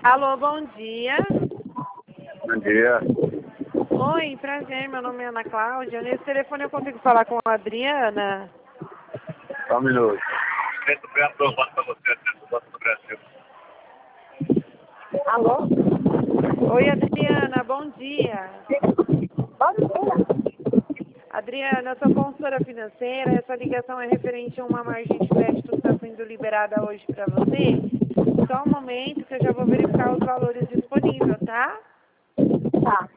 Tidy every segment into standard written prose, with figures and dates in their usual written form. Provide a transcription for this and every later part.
Alô, bom dia. Bom dia. Oi, prazer, meu nome é Ana Cláudia. Nesse telefone eu consigo falar com a Adriana? Só um minuto. Centro bem aprovado para você, Centro Banco do Brasil. Alô? Oi, Adriana, bom dia. Bom dia. Adriana, eu sou consultora financeira. Essa ligação é referente a uma margem de crédito que está sendo liberada hoje para você. Só um momento que eu já vou verificar os valores disponíveis, tá? Tá.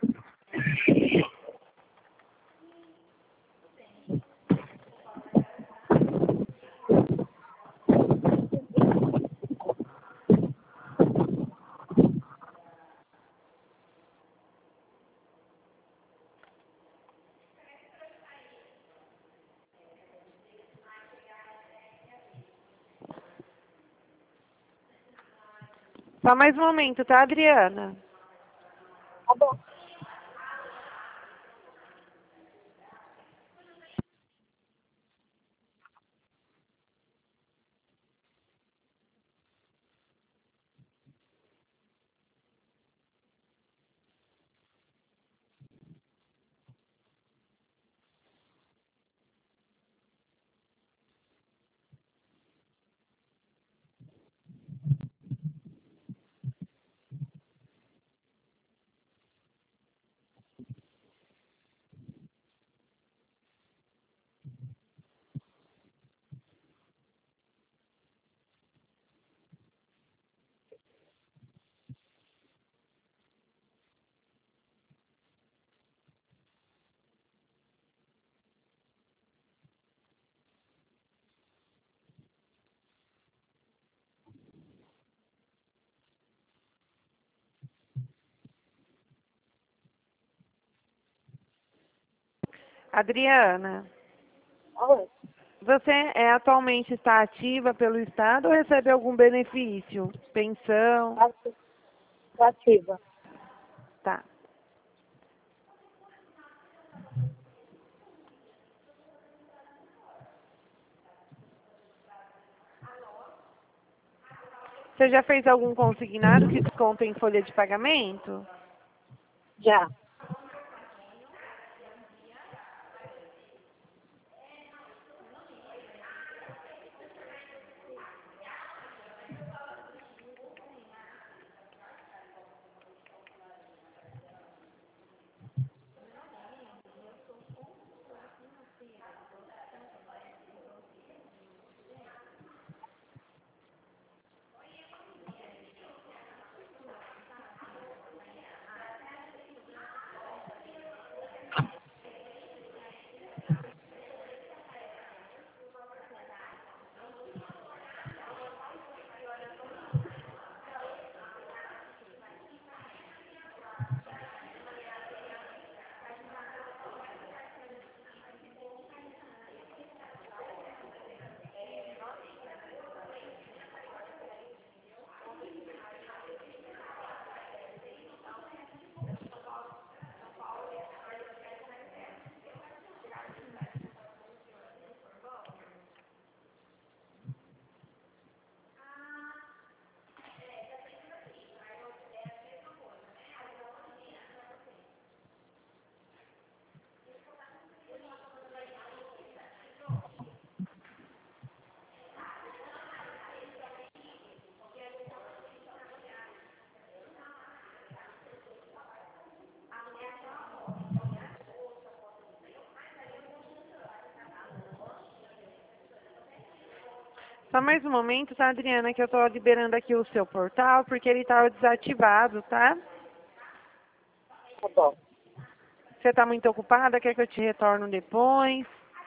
Só mais um momento, tá, Adriana? Tá bom. Adriana, Oi. você atualmente está ativa pelo Estado ou recebe algum benefício? Pensão? Ativa. Tá. Você já fez algum consignado que desconta em folha de pagamento? Já. Só mais um momento, tá, Adriana, que eu estou liberando aqui o seu portal, porque ele estava desativado, tá? Tá bom. Você está muito ocupada? Quer que eu te retorno depois?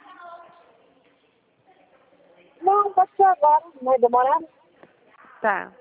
Não, pode ser agora. Não vai demorar? Tá.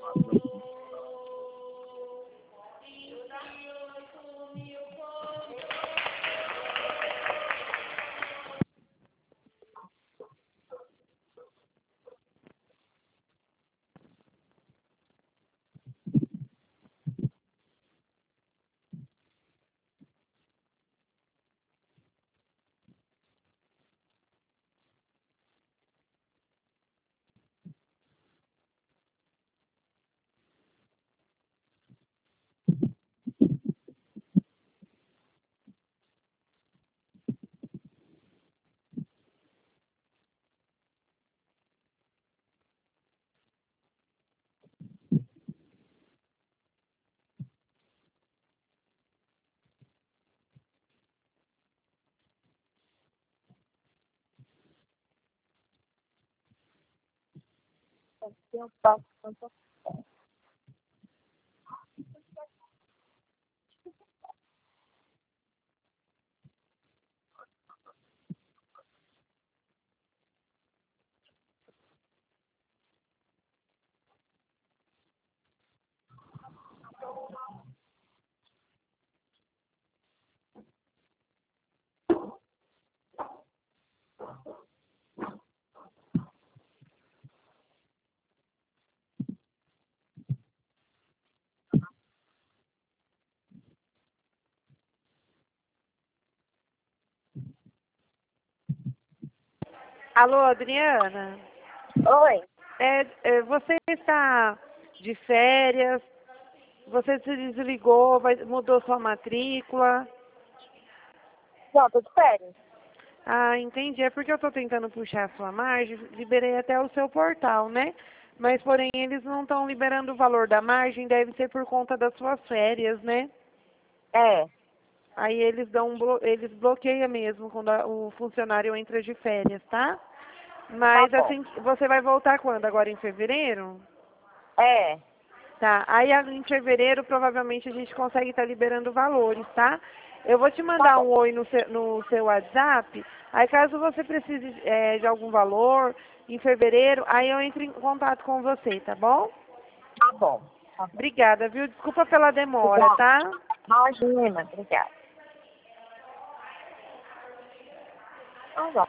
Tem um passo tanto. Alô, Adriana? Oi. Você está de férias? Você se desligou, mudou sua matrícula? Não, tô de férias. Ah, entendi. É porque eu estou tentando puxar a sua margem, liberei até o seu portal, né? Mas, porém, eles não estão liberando o valor da margem, deve ser por conta das suas férias, né? É. Aí eles eles bloqueiam mesmo quando o funcionário entra de férias, tá? Tá Mas bom. assim, você vai voltar quando? Agora em fevereiro? É. Tá. Aí em fevereiro provavelmente a gente consegue estar liberando valores, tá? Eu vou te Tá mandar bom. um oi no seu WhatsApp. Aí caso você precise de algum valor em fevereiro, aí eu entro em contato com você, tá bom? Tá bom. Tá bom. Obrigada, viu? Desculpa pela demora, Obrigada. tá? Imagina, obrigada. Tá bom.